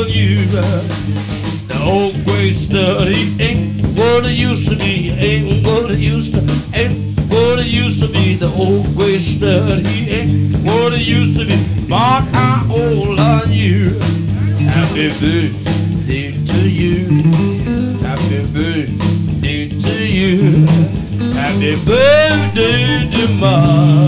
on you. The old gray stud, he ain't what it used to be. Ain't what it used to, ain't what it used to be. The old gray stud, he ain't what it used to be. Mark, how old are you? Happy birthday to you. Happy birthday to you. Happy birthday to Mark.